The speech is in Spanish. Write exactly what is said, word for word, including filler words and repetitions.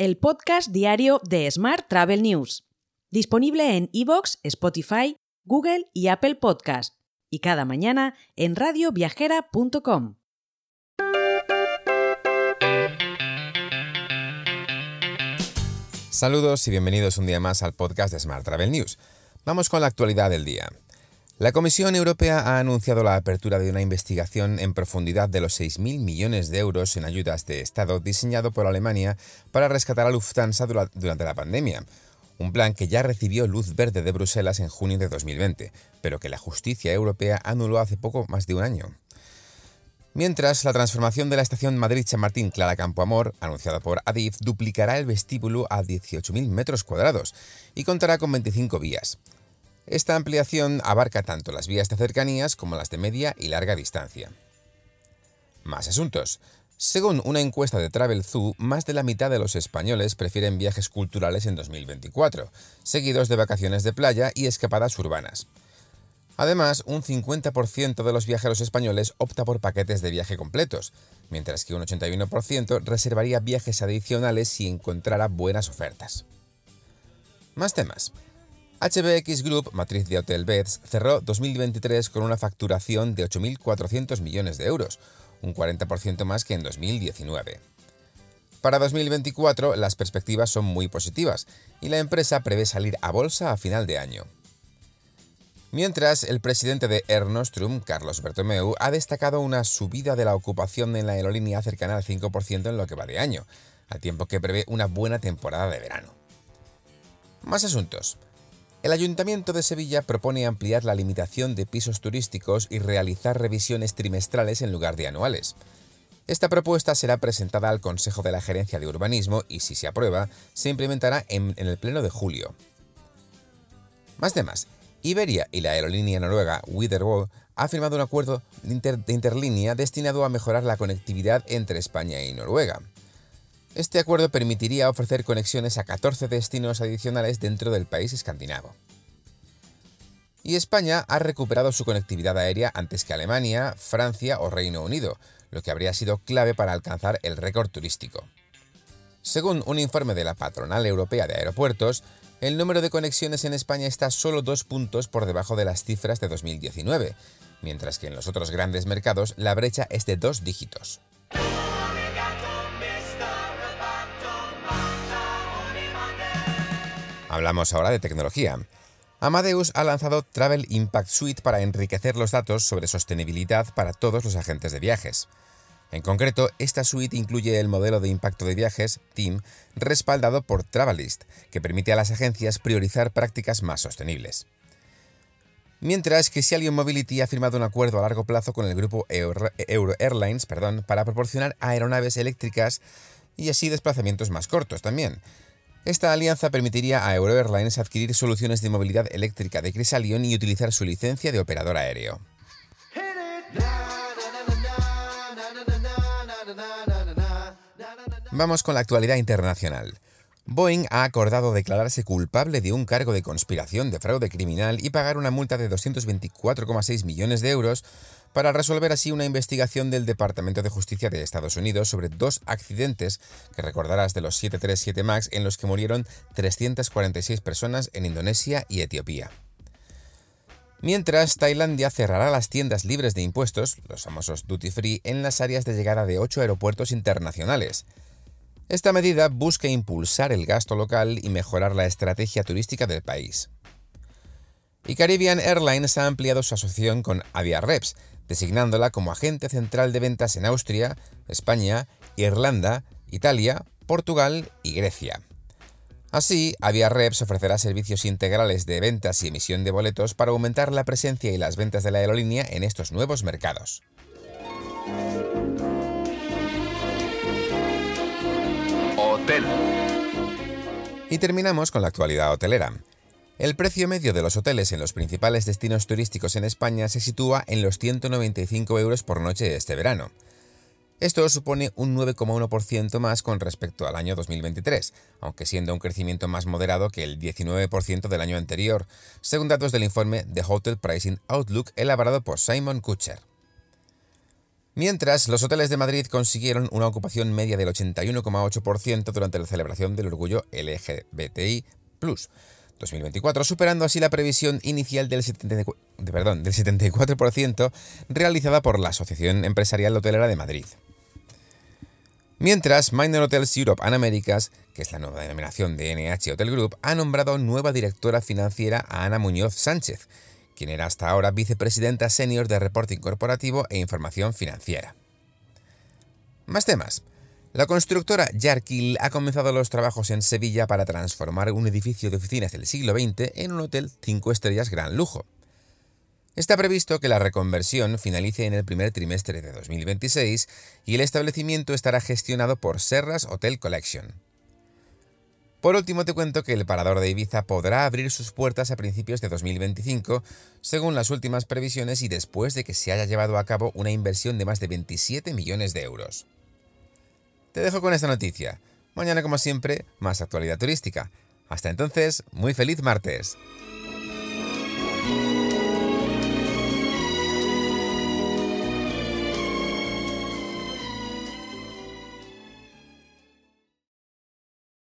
el podcast diario de Smart Travel News, disponible en iVoox, Spotify, Google y Apple Podcast, y cada mañana en radio viajera punto com. Saludos y bienvenidos un día más al podcast de Smart Travel News. Vamos con la actualidad del día. La Comisión Europea ha anunciado la apertura de una investigación en profundidad de los seis mil millones de euros en ayudas de Estado diseñado por Alemania para rescatar a Lufthansa durante la pandemia. Un plan que ya recibió luz verde de Bruselas en junio de dos mil veinte, pero que la justicia europea anuló hace poco más de un año. Mientras, la transformación de la estación Madrid-Chamartín Clara Campoamor, anunciada por Adif, duplicará el vestíbulo a dieciocho mil metros cuadrados y contará con veinticinco vías. Esta ampliación abarca tanto las vías de cercanías como las de media y larga distancia. Más asuntos. Según una encuesta de TravelZoo, más de la mitad de los españoles prefieren viajes culturales en dos mil veinticuatro, seguidos de vacaciones de playa y escapadas urbanas. Además, un cincuenta por ciento de los viajeros españoles opta por paquetes de viaje completos, mientras que un ochenta y uno por ciento reservaría viajes adicionales si encontrara buenas ofertas. Más temas. H B X Group, matriz de Hotel Beds, cerró dos mil veintitrés con una facturación de ocho mil cuatrocientos millones de euros, un cuarenta por ciento más que en dos mil diecinueve. Para dos mil veinticuatro, las perspectivas son muy positivas y la empresa prevé salir a bolsa a final de año. Mientras, el presidente de Air Nostrum, Carlos Bertomeu, ha destacado una subida de la ocupación en la aerolínea cercana al cinco por ciento en lo que va de año, al tiempo que prevé una buena temporada de verano. Más asuntos. El Ayuntamiento de Sevilla propone ampliar la limitación de pisos turísticos y realizar revisiones trimestrales en lugar de anuales. Esta propuesta será presentada al Consejo de la Gerencia de Urbanismo y, si se aprueba, se implementará en, en el pleno de julio. Más temas. Iberia y la aerolínea noruega Widerøe han firmado un acuerdo de, inter, de interlínea destinado a mejorar la conectividad entre España y Noruega. Este acuerdo permitiría ofrecer conexiones a catorce destinos adicionales dentro del país escandinavo. Y España ha recuperado su conectividad aérea antes que Alemania, Francia o Reino Unido, lo que habría sido clave para alcanzar el récord turístico. Según un informe de la Patronal Europea de Aeropuertos, el número de conexiones en España está solo dos puntos por debajo de las cifras de dos mil diecinueve, mientras que en los otros grandes mercados la brecha es de dos dígitos. Hablamos ahora de tecnología. Amadeus ha lanzado Travel Impact Suite para enriquecer los datos sobre sostenibilidad para todos los agentes de viajes. En concreto, esta suite incluye el modelo de impacto de viajes, T I M, respaldado por Travelist, que permite a las agencias priorizar prácticas más sostenibles. Mientras que Xalion Mobility ha firmado un acuerdo a largo plazo con el grupo Euro, Euro Airlines perdón, para proporcionar aeronaves eléctricas y así desplazamientos más cortos también. Esta alianza permitiría a Euro Airlines adquirir soluciones de movilidad eléctrica de Chrysailion y utilizar su licencia de operador aéreo. Vamos con la actualidad internacional. Boeing ha acordado declararse culpable de un cargo de conspiración de fraude criminal y pagar una multa de doscientos veinticuatro coma seis millones de euros para resolver así una investigación del Departamento de Justicia de Estados Unidos sobre dos accidentes que recordarás de los siete treinta y siete MAX en los que murieron trescientas cuarenta y seis personas en Indonesia y Etiopía. Mientras, Tailandia cerrará las tiendas libres de impuestos, los famosos duty free, en las áreas de llegada de ocho aeropuertos internacionales. Esta medida busca impulsar el gasto local y mejorar la estrategia turística del país. Y Caribbean Airlines ha ampliado su asociación con Aviareps, designándola como agente central de ventas en Austria, España, Irlanda, Italia, Portugal y Grecia. Así, Aviareps ofrecerá servicios integrales de ventas y emisión de boletos para aumentar la presencia y las ventas de la aerolínea en estos nuevos mercados. Hotel. Y terminamos con la actualidad hotelera. El precio medio de los hoteles en los principales destinos turísticos en España se sitúa en los ciento noventa y cinco euros por noche este verano. Esto supone un nueve coma uno por ciento más con respecto al año dos mil veintitrés, aunque siendo un crecimiento más moderado que el diecinueve por ciento del año anterior, según datos del informe The Hotel Pricing Outlook elaborado por Simon Kucher. Mientras, los hoteles de Madrid consiguieron una ocupación media del ochenta y uno coma ocho por ciento durante la celebración del orgullo L G B T I plus, dos mil veinticuatro, superando así la previsión inicial del, setenta, perdón, del setenta y cuatro por ciento realizada por la Asociación Empresarial Hotelera de Madrid. Mientras, Minor Hotels Europe and Americas, que es la nueva denominación de N H Hotel Group, ha nombrado nueva directora financiera a Ana Muñoz Sánchez, quien era hasta ahora vicepresidenta senior de Reporting Corporativo e Información Financiera. Más temas. La constructora Yarkil ha comenzado los trabajos en Sevilla para transformar un edificio de oficinas del siglo veinte en un hotel cinco estrellas gran lujo. Está previsto que la reconversión finalice en el primer trimestre de dos mil veintiséis y el establecimiento estará gestionado por Serras Hotel Collection. Por último, te cuento que el Parador de Ibiza podrá abrir sus puertas a principios de dos mil veinticinco, según las últimas previsiones y después de que se haya llevado a cabo una inversión de más de veintisiete millones de euros. Te dejo con esta noticia. Mañana, como siempre, más actualidad turística. Hasta entonces, muy feliz martes.